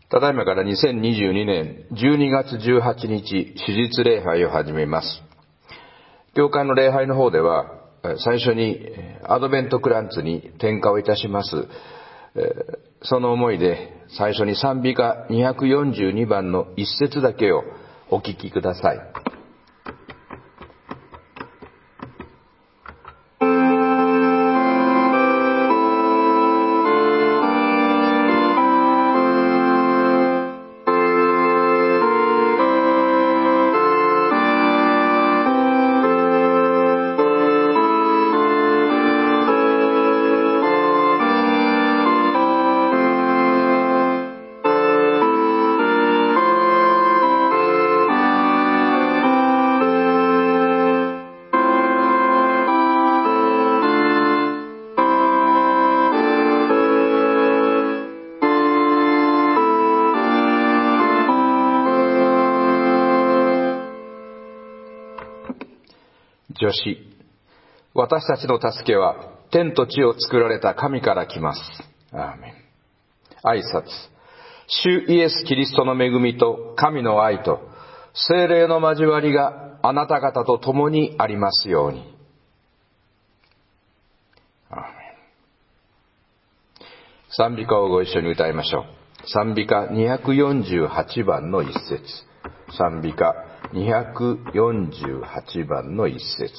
ただいまから2022年12月18日、手術礼拝を始めます。教会の礼拝の方では、最初にアドベントクランツに点火をいたします。その思いで最初に賛美歌242番の一節だけをお聞きください。助詞、私たちの助けは天と地を作られた神から来ます。アーメン。挨拶、主イエス・キリストの恵みと神の愛と聖霊の交わりがあなた方と共にありますように。アーメン。賛美歌をご一緒に歌いましょう。賛美歌248番の一節。賛美歌248番の一節。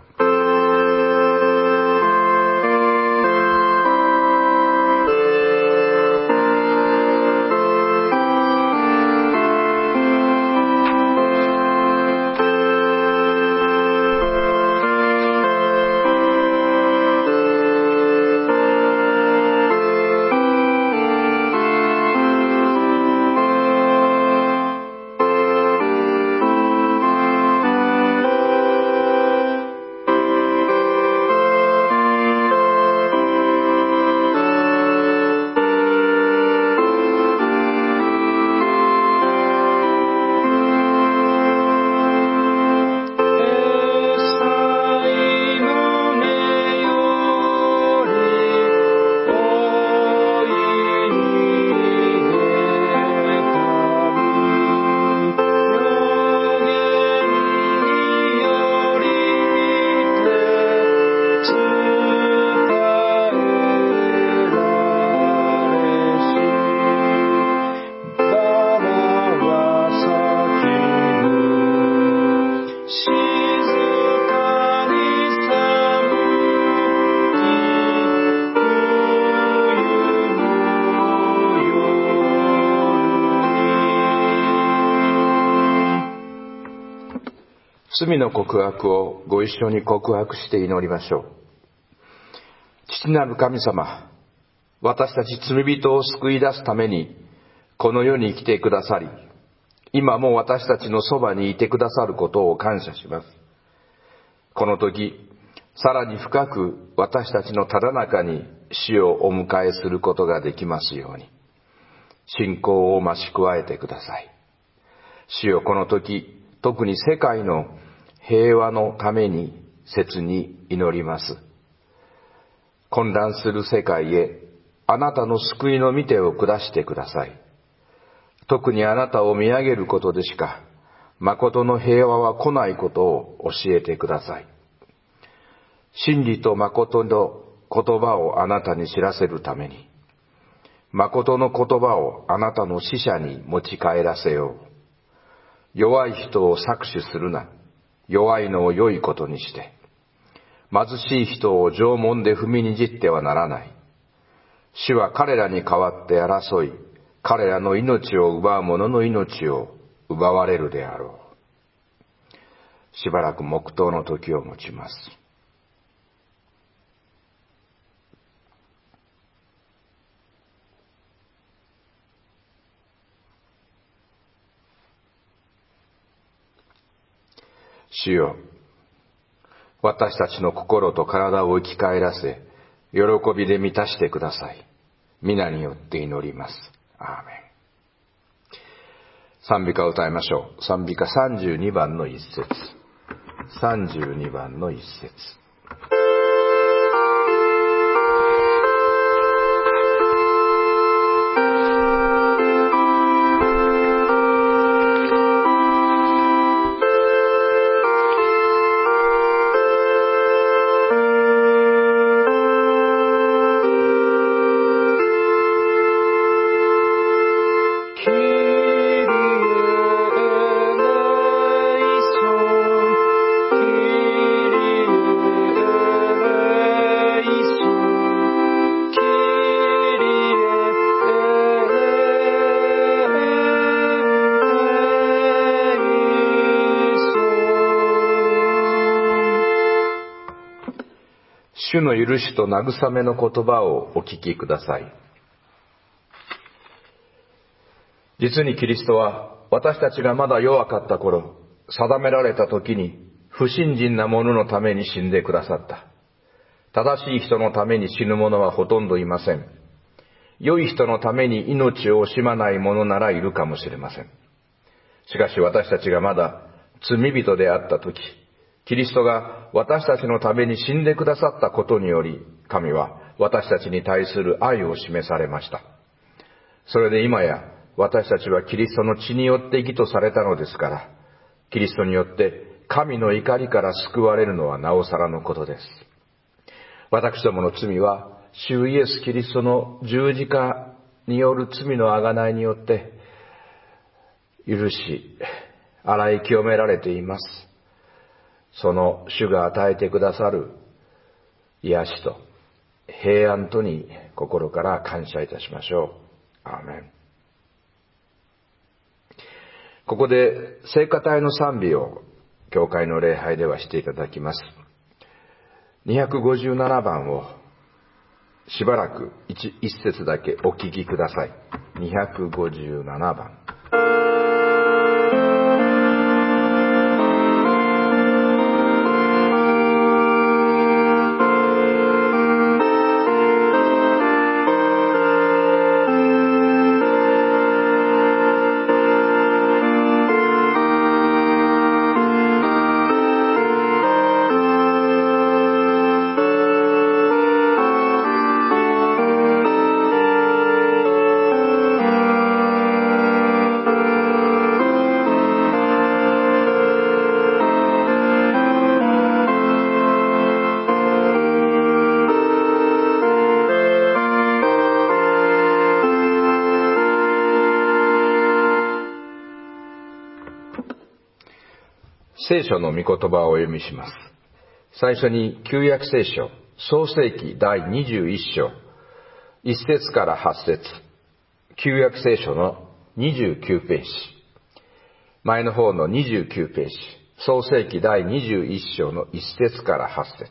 罪の告白をご一緒に告白して祈りましょう。父なる神様、私たち罪人を救い出すためにこの世に生きてくださり、今も私たちのそばにいてくださることを感謝します。この時、さらに深く私たちのただ中に死をお迎えすることができますように、信仰を増し加えてください。主よ、この時、特に世界の平和のために切に祈ります。混乱する世界へあなたの救いの御手を下してください。特にあなたを見上げることでしか誠の平和は来ないことを教えてください。真理と誠の言葉をあなたに知らせるために、誠の言葉をあなたの使者に持ち帰らせよう。弱い人を搾取するな。弱いのを良いことにして。貧しい人を縄文で踏みにじってはならない。主は彼らに代わって争い、彼らの命を奪う者の命を奪われるであろう。しばらく黙祷の時を持ちます。主よ、私たちの心と体を生き返らせ、喜びで満たしてください。皆によって祈ります。アーメン。賛美歌を歌いましょう。賛美歌32番の一節。32番の一節。 主の許しと慰めの言葉をお聞きください。実にキリストは私たちがまだ弱かった頃、定められた時に不信心な者のために死んでくださった。正しい人のために死ぬ者はほとんどいません。良い人のために命を惜しまない者ならいるかもしれません。しかし私たちがまだ罪人であった時、キリストが私たちのために死んでくださったことにより、神は私たちに対する愛を示されました。それで今や私たちはキリストの血によって義とされたのですから、キリストによって神の怒りから救われるのはなおさらのことです。私どもの罪は主イエス・キリストの十字架による罪の贖いによって許し、洗い清められています。その主が与えてくださる癒しと平安とに心から感謝いたしましょう。アーメン。ここで聖歌隊の賛美を教会の礼拝ではしていただきます。257番をしばらく一節だけお聞きください。257番。聖書の御言葉をお読みします。最初に旧約聖書、創世記第21章、1節から8節、旧約聖書の29ページ、前の方の29ページ、創世記第21章の1節から8節。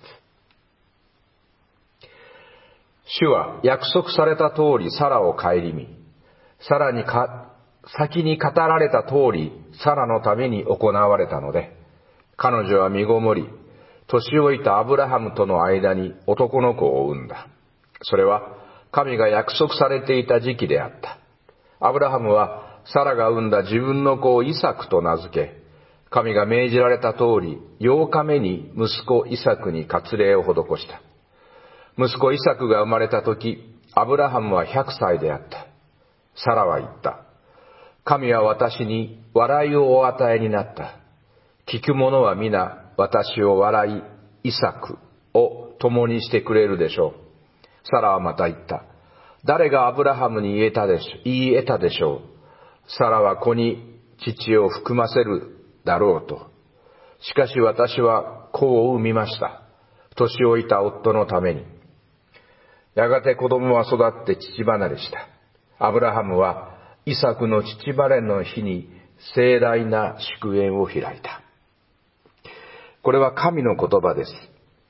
主は約束された通りサラを顧み、さらに先に語られた通りサラのために行われたので、彼女は身ごもり、年老いたアブラハムとの間に男の子を産んだ。それは神が約束されていた時期であった。アブラハムはサラが産んだ自分の子をイサクと名付け、神が命じられた通り8日目に息子イサクに割礼を施した。息子イサクが生まれた時、アブラハムは100歳であった。サラは言った。神は私に笑いをお与えになった。聞く者は皆私を笑い、イサクを共にしてくれるでしょう。サラはまた言った。誰がアブラハムに言い得たでしょう。サラは子に父を含ませるだろうと。しかし私は子を産みました。年老いた夫のために。やがて子供は育って父離れした。アブラハムはイサクの父離れの日に盛大な祝宴を開いた。これは神の言葉です。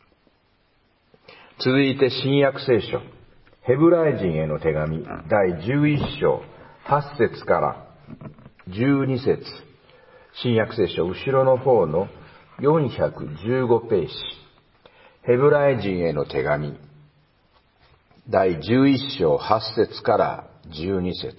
続いて新約聖書、ヘブライ人への手紙第11章8節から12節、新約聖書後ろの方の415ページ、ヘブライ人への手紙第11章8節から12節。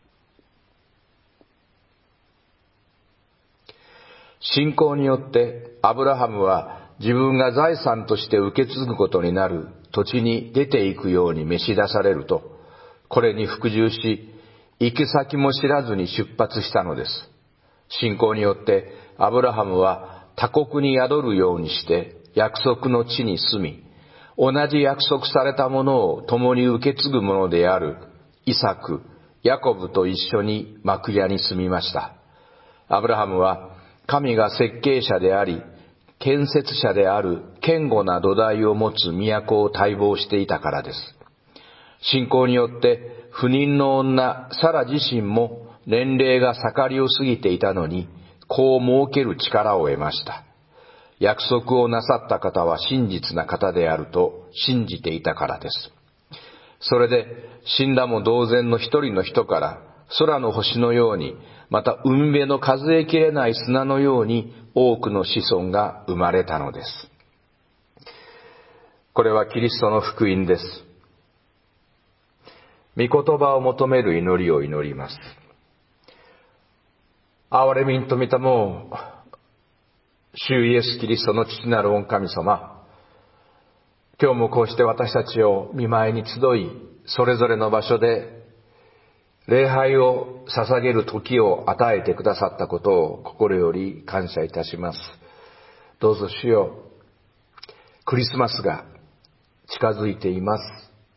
信仰によってアブラハムは自分が財産として受け継ぐことになる土地に出ていくように召し出されると、これに服従し、行き先も知らずに出発したのです。信仰によってアブラハムは他国に宿るようにして約束の地に住み、同じ約束されたものを共に受け継ぐものであるイサク、ヤコブと一緒に幕屋に住みました。アブラハムは神が設計者であり、建設者である堅固な土台を持つ都を待望していたからです。信仰によって不妊の女サラ自身も年齢が盛りを過ぎていたのに子を設ける力を得ました。 約束をなさった方は真実な方であると信じていたからです。それで死んだも同然の一人の人から空の星のように、また海辺の数えきれない砂のように多くの子孫が生まれたのです。これはキリストの福音です。御言葉を求める祈りを祈ります。憐れみんと御霊を、主イエスキリストの父なる御神様、今日もこうして私たちを御前に集い、それぞれの場所で礼拝を捧げる時を与えてくださったことを心より感謝いたします。どうぞ主よ、クリスマスが近づいています。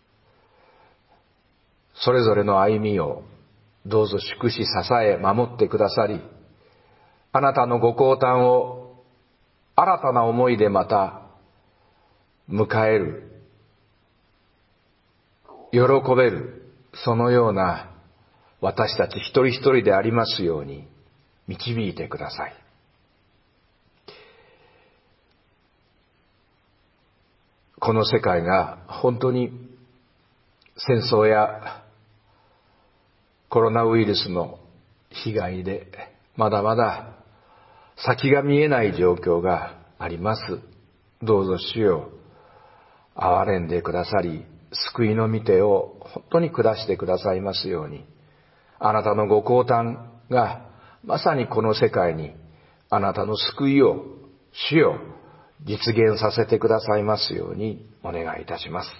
それぞれの歩みをどうぞ祝し支え守ってくださり、あなたのご降誕を新たな思いでまた迎える、喜べる、そのような私たち一人一人でありますように導いてください。この世界が本当に戦争やコロナウイルスの被害でまだまだ先が見えない状況があります。どうぞ主よ、憐れんでくださり、救いの御手を本当に下してくださいますように、あなたのご降誕がまさにこの世界にあなたの救いを主よ実現させてくださいますようにお願いいたします。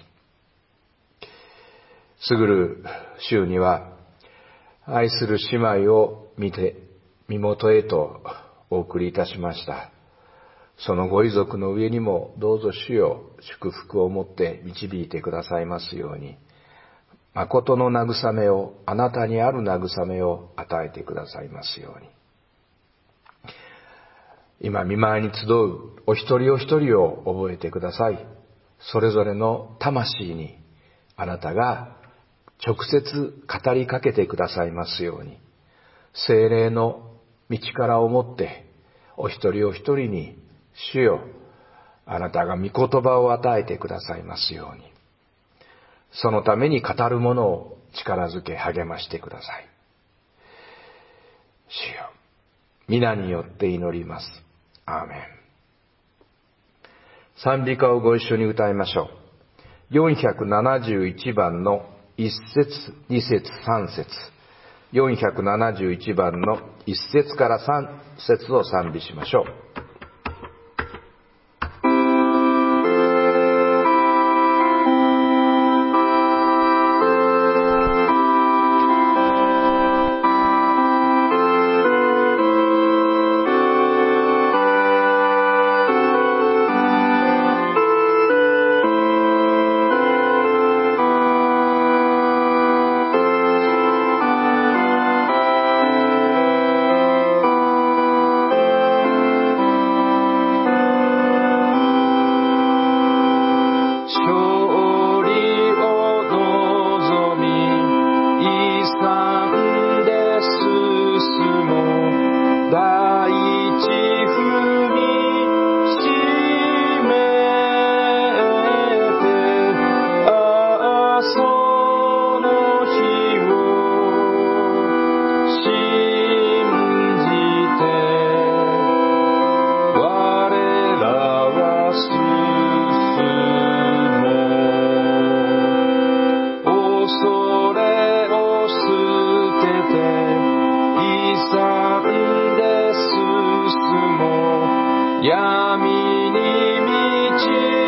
すぐる週には愛する姉妹を見て身元へとお送りいたしました。そのご遺族の上にもどうぞ主よ祝福を持って導いてくださいますように、誠の慰めを、あなたにある慰めを与えてくださいますように。今見舞いに集うお一人お一人を覚えてください。それぞれの魂にあなたが直接語りかけてくださいますように、聖霊の道からをもってお一人お一人に主よあなたが御言葉を与えてくださいますように、そのために語るものを力づけ励ましてください。主よ、皆によって祈ります。アーメン。賛美歌をご一緒に歌いましょう。471番の1節、2節、3節。471番の1節から3節を賛美しましょう。闇に満ち